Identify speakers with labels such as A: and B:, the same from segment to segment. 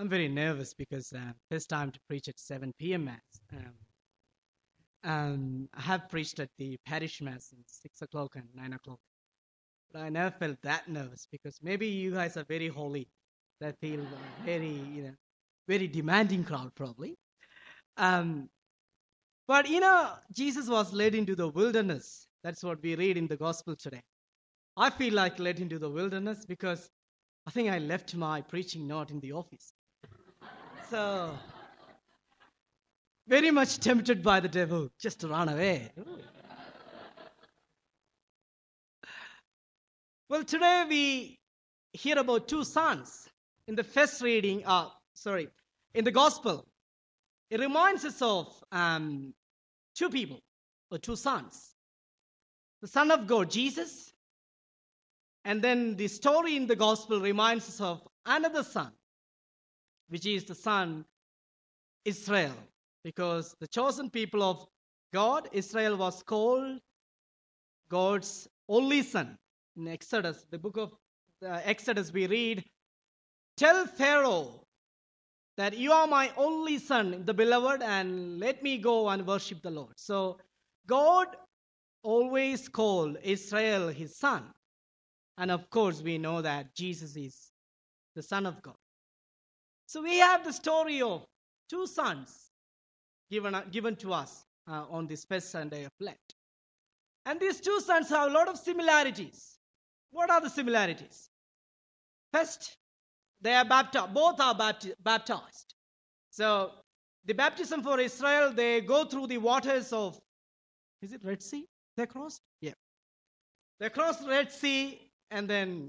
A: I'm very nervous because first time to preach at 7 p.m. Mass. I have preached at the parish Mass in 6 o'clock and 9 o'clock. But I never felt that nervous because maybe you guys are very holy. That feel very, very demanding crowd probably. But Jesus was led into the wilderness. That's what we read in the gospel today. I feel like led into the wilderness because I think I left my preaching note in the office. So, very much tempted by the devil just to run away. Well, today we hear about two sons. In the first reading, in the gospel, it reminds us of two people, or two sons. The Son of God, Jesus, and then the story in the gospel reminds us of another son, which is the son Israel, because the chosen people of God, Israel was called God's only son. In Exodus, the book of Exodus, we read, "Tell Pharaoh that you are my only son, the beloved, and let me go and worship the Lord." So God always called Israel his son. And of course, we know that Jesus is the Son of God. So we have the story of two sons given to us on this first Sunday of Lent. And these two sons have a lot of similarities. What are the similarities? First, they are baptized. Both are baptized. So the baptism for Israel, they go through the waters of, is it Red Sea? They crossed? Yeah. They crossed Red Sea, and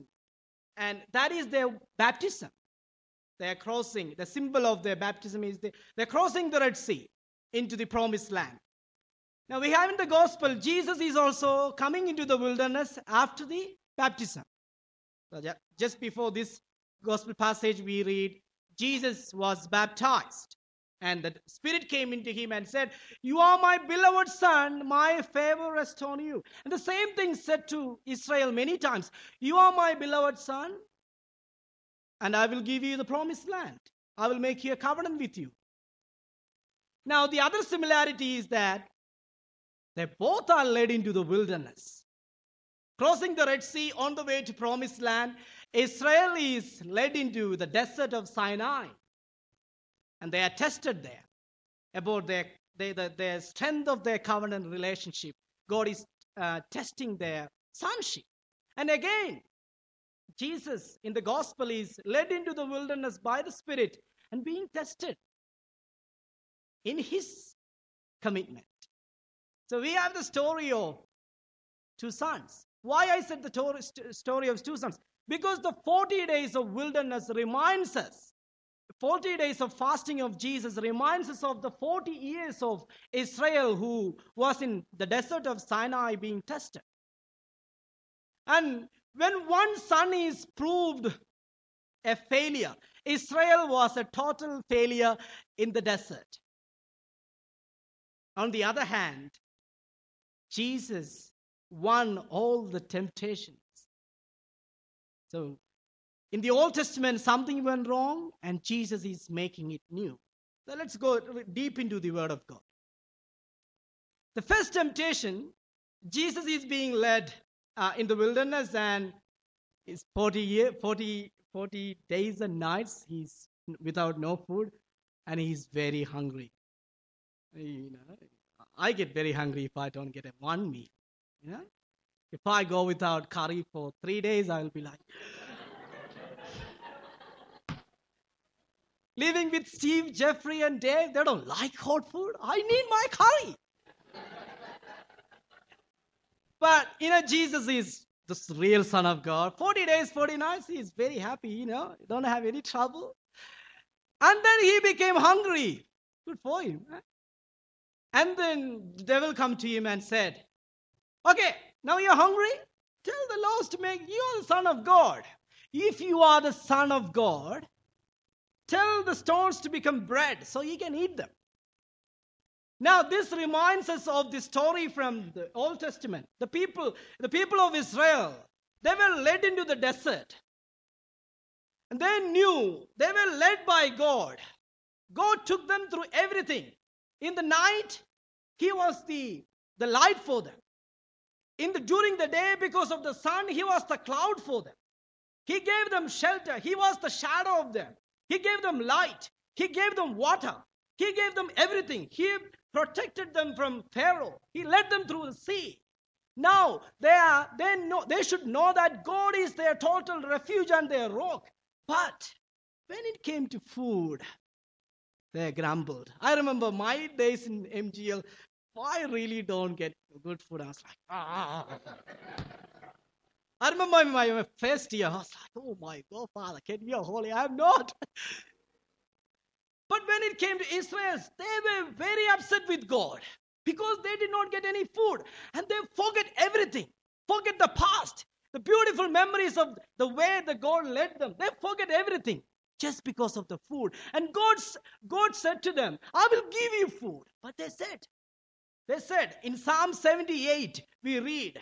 A: that is their baptism. They are crossing. The symbol of their baptism is they're crossing the Red Sea into the promised land. Now we have in the gospel, Jesus is also coming into the wilderness after the baptism. So just before this gospel passage, we read, Jesus was baptized, and the Spirit came into him and said, "You are my beloved son, my favor rests on you." And the same thing said to Israel many times, "You are my beloved son, and I will give you the promised land. I will make you a covenant with you." Now, the other similarity is that they both are led into the wilderness. Crossing the Red Sea on the way to promised land, Israel is led into the desert of Sinai. And they are tested there about their strength of their covenant relationship. God is testing their sonship. And again, Jesus in the gospel is led into the wilderness by the Spirit and being tested in his commitment. So we have the story of two sons. Why I said the story of two sons? Because the 40 days of wilderness reminds us, 40 days of fasting of Jesus reminds us of the 40 years of Israel who was in the desert of Sinai being tested. And when one son is proved a failure, Israel was a total failure in the desert. On the other hand, Jesus won all the temptations. So in the Old Testament, something went wrong, and Jesus is making it new. So let's go deep into the Word of God. The first temptation, Jesus is being led in the wilderness, and it's 40 days and nights. He's without no food, and he's very hungry. I get very hungry if I don't get one meal. If I go without curry for 3 days, I'll be like, living with Steve, Jeffrey, and Dave, they don't like hot food. I need my curry. But, Jesus is the real Son of God. 40 days, 40 nights, he's very happy, don't have any trouble. And then he became hungry. Good for him. And then the devil come to him and said, "Okay, now you're hungry? Tell the laws to make you the Son of God. If you are the Son of God, tell the stones to become bread so you can eat them." Now, this reminds us of the story from the Old Testament. The people of Israel, they were led into the desert. And they knew they were led by God. God took them through everything. In the night, He was the light for them. During the day, because of the sun, He was the cloud for them. He gave them shelter. He was the shadow of them. He gave them light. He gave them water. He gave them everything. He protected them from Pharaoh. He led them through the sea. Now they should know that God is their total refuge and their rock. But when it came to food, they grumbled. I remember my days in MGL, I really don't get good food. I was like, I remember my first year, I was like, oh my God, Father, can you are holy? I am not. But when it came to Israel, they were very upset with God because they did not get any food. And they forget everything. Forget the past. The beautiful memories of the way that God led them. They forget everything just because of the food. And God said to them, I will give you food. But they said in Psalm 78, we read,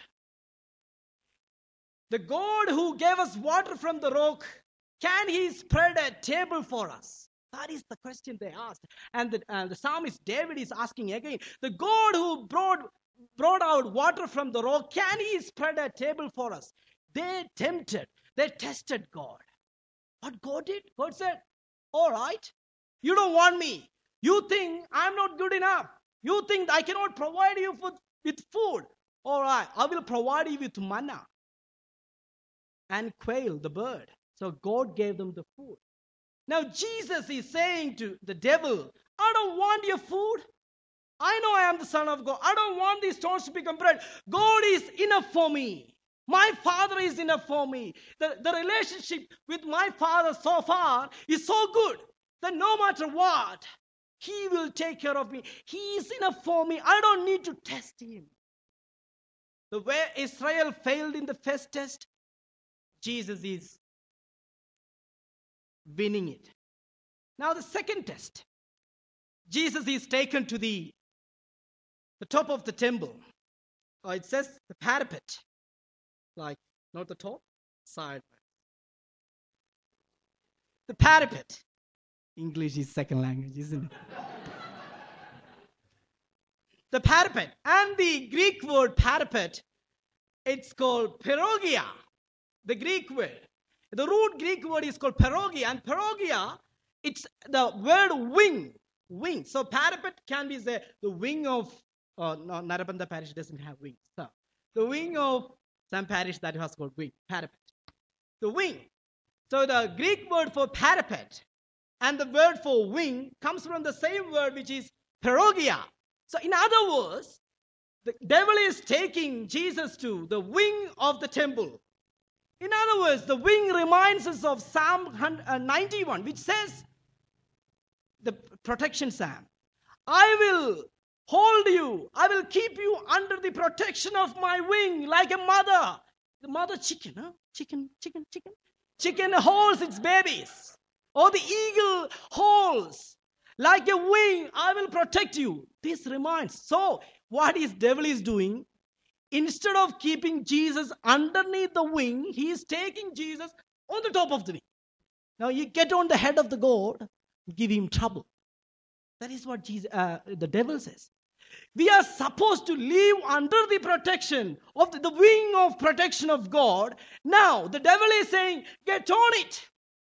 A: the God who gave us water from the rock, can He spread a table for us? That is the question they asked. And the psalmist David is asking again, the God who brought out water from the rock, can He spread a table for us? They tested God. What God did? God said, all right, you don't want me. You think I'm not good enough. You think I cannot provide you with food. All right, I will provide you with manna and quail, the bird. So God gave them the food. Now Jesus is saying to the devil, I don't want your food. I know I am the Son of God. I don't want these stones to become bread. God is enough for me. My Father is enough for me. The relationship with my Father so far is so good that no matter what, He will take care of me. He is enough for me. I don't need to test Him. The way Israel failed in the first test, Jesus is winning it. Now the second test, Jesus is taken to the top of the temple. It says the parapet, like not the top, side. The parapet. English is second language, isn't it? The parapet. And the Greek word parapet, it's called perogia. The Greek word. The root Greek word is called perogia. And perogia, it's the word wing. Wing. So parapet can be the wing of, no, Narabanda parish doesn't have wings. So the wing of some parish that has called wing. Parapet. The wing. So the Greek word for parapet and the word for wing comes from the same word, which is perogia. So in other words, the devil is taking Jesus to the wing of the temple. In other words, the wing reminds us of Psalm 91, which says, the protection psalm, I will hold you, I will keep you under the protection of my wing like a mother. The mother chicken, huh? Chicken. Chicken holds its babies. Or the eagle holds. Like a wing, I will protect you. This reminds. So, what is devil is doing? Instead of keeping Jesus underneath the wing, he is taking Jesus on the top of the wing. Now, you get on the head of the God, give him trouble. That is what the devil says. We are supposed to live under the protection of the wing of protection of God. Now, the devil is saying, get on it.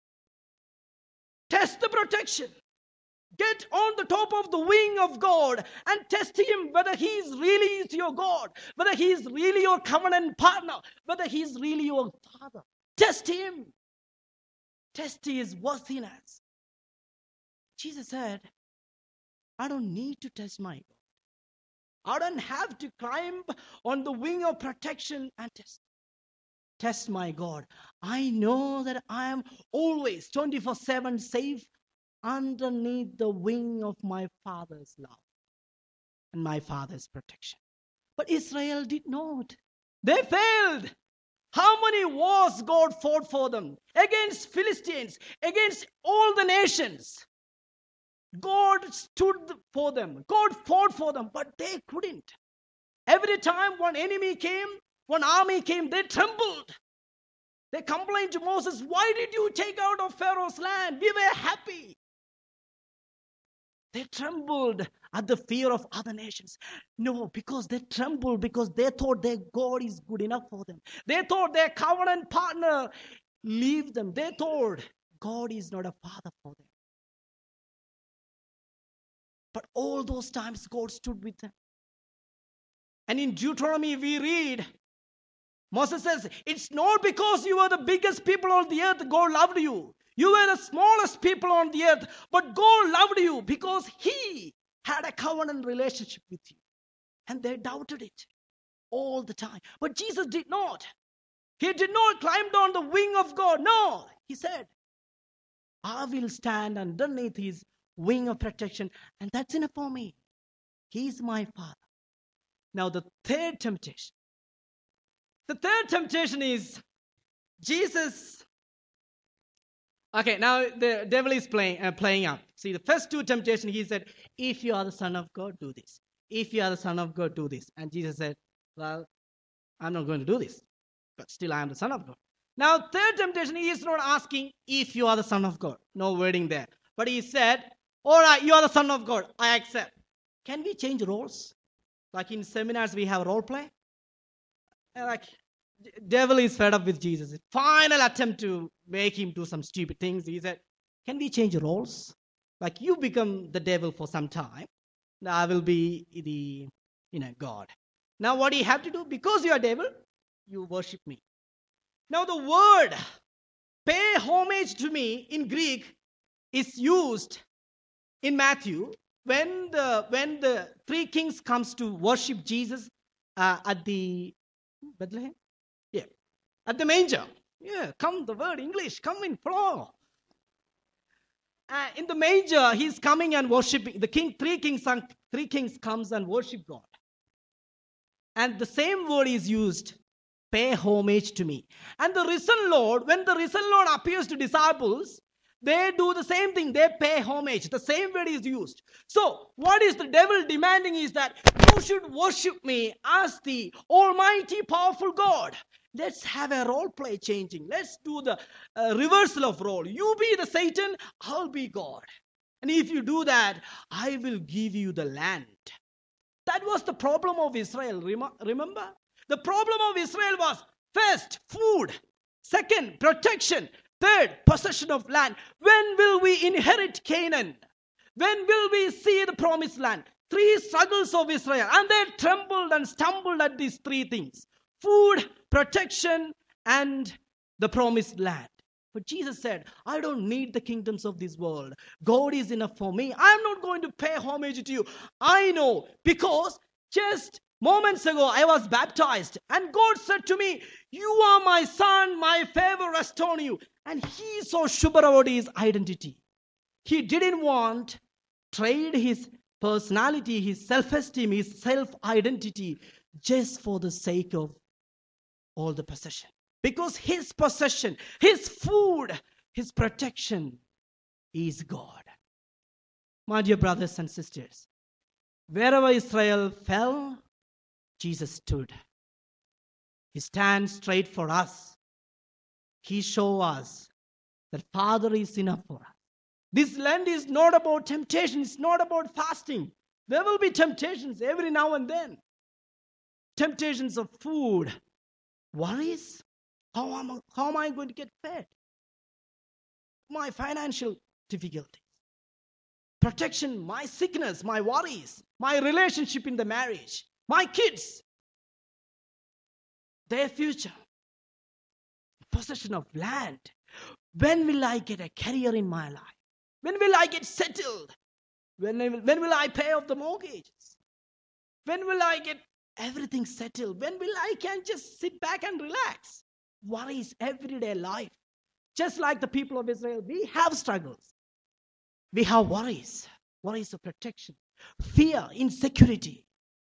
A: Test the protection. Get on the top of the wing of God and test him whether he is really your God, whether he is really your covenant partner, whether he is really your Father. Test him. Test his worthiness. Jesus said, I don't need to test my God. I don't have to climb on the wing of protection and test my God. I know that I am always 24/7 safe underneath the wing of my Father's love and my Father's protection. But Israel did not. They failed. How many wars God fought for them? Against Philistines, against all the nations. God stood for them. God fought for them, but they couldn't. Every time one enemy came, one army came, they trembled. They complained to Moses, why did you take out of Pharaoh's land? We were happy. They trembled at the fear of other nations. No, because they trembled because they thought their God is good enough for them. They thought their covenant partner leave them. They thought God is not a father for them. But all those times God stood with them. And in Deuteronomy we read, Moses says, it's not because you are the biggest people on the earth God loved you. You were the smallest people on the earth, but God loved you because He had a covenant relationship with you. And they doubted it all the time. But Jesus did not. He did not climb down the wing of God. No, He said, I will stand underneath His wing of protection, and that's enough for me. He is my Father. Now the third temptation. The third temptation is Jesus. Okay, now the devil is playing up. See, the first two temptations, he said, if you are the Son of God, do this. If you are the Son of God, do this. And Jesus said, well, I'm not going to do this. But still, I am the Son of God. Now, third temptation, he is not asking if you are the Son of God. No wording there. But he said, all right, you are the Son of God. I accept. Can we change roles? Like in seminars, we have role play. Like, devil is fed up with Jesus. Final attempt to make him do some stupid things. He said, can we change roles? Like you become the devil for some time. Now I will be the, God. Now what do you have to do? Because you are devil, you worship me. Now the word pay homage to me in Greek is used in Matthew when the three kings comes to worship Jesus at the Bethlehem. Yeah. At the manger. Yeah, come the word English, come in flow. In the manger, he's coming and worshiping. Three kings comes and worship God. And the same word is used, pay homage to me. And the risen Lord, when the risen Lord appears to disciples, they do the same thing. They pay homage. The same word is used. So, what is the devil demanding is that you should worship me as the almighty, powerful God. Let's have a role play changing. Let's do the reversal of role. You be the Satan, I'll be God. And if you do that, I will give you the land. That was the problem of Israel. Remember? The problem of Israel was first, food. Second, protection. Third, possession of land. When will we inherit Canaan? When will we see the promised land? Three struggles of Israel. And they trembled and stumbled at these three things. Food, protection, and the promised land. But Jesus said, I don't need the kingdoms of this world. God is enough for me. I'm not going to pay homage to you. I know, because just moments ago I was baptized and God said to me, you are my son, my favor rests on you. And he so sure about his identity. He didn't want trade his personality, his self-esteem, his self-identity just for the sake of all the possession. Because his possession, his food, his protection is God. My dear brothers and sisters, wherever Israel fell, Jesus stood. He stands straight for us. He shows us that Father is enough for us. This Lent is not about temptation. It's not about fasting. There will be temptations every now and then. Temptations of food, worries. How am I going to get fed? My financial difficulties. Protection, my sickness, my worries, my relationship in the marriage, my kids, their future, possession of land. When will I get a career in my life? When will I get settled? When will I pay off the mortgages? When will I get everything settled? When will I can just sit back and relax? Worries, everyday life. Just like the people of Israel, we have struggles. We have worries of protection, fear, insecurity,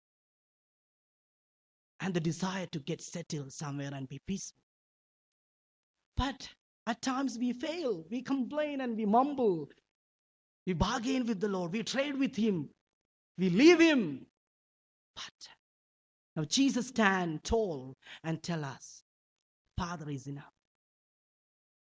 A: and the desire to get settled somewhere and be peaceful. But at times we fail, we complain and we mumble. We bargain with the Lord, we trade with Him, we leave Him. But now Jesus stand tall and tell us, Father is enough.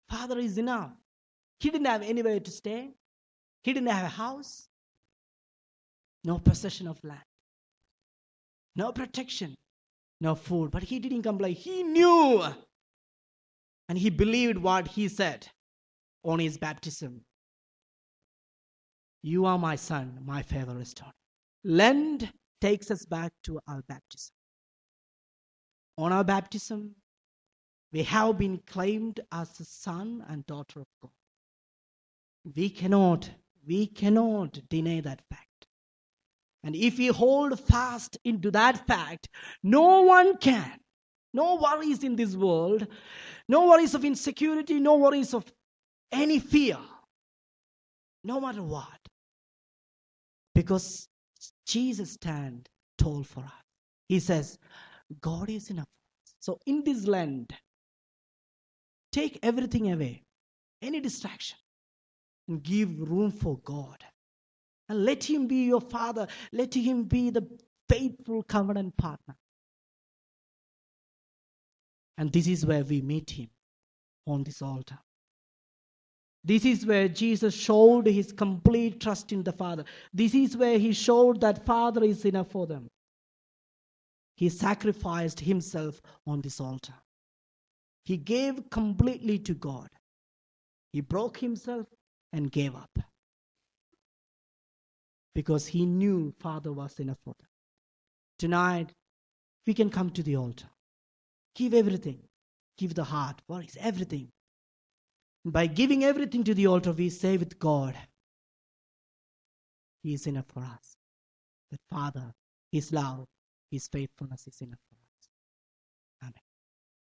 A: Father is enough. He didn't have anywhere to stay. He didn't have a house. No possession of land. No protection. No food. But he didn't complain. He knew. And he believed what he said on his baptism. You are my son, my favorite son. Lent takes us back to our baptism. On our baptism, we have been claimed as a son and daughter of God. We cannot deny that fact. And if we hold fast into that fact, no one can. No worries in this world, no worries of insecurity, no worries of any fear, no matter what. Because Jesus stands tall for us. He says, God is enough. So in this land, take everything away, any distraction, and give room for God. And let Him be your Father. Let Him be the faithful covenant partner. And this is where we meet Him, on this altar. This is where Jesus showed His complete trust in the Father. This is where He showed that Father is enough for them. He sacrificed Himself on this altar. He gave completely to God. He broke Himself and gave up. Because He knew Father was enough for them. Tonight, we can come to the altar. Give everything. Give the heart, worries, everything. By giving everything to the altar, we say with God, He is enough for us. That Father, His love, His faithfulness is enough.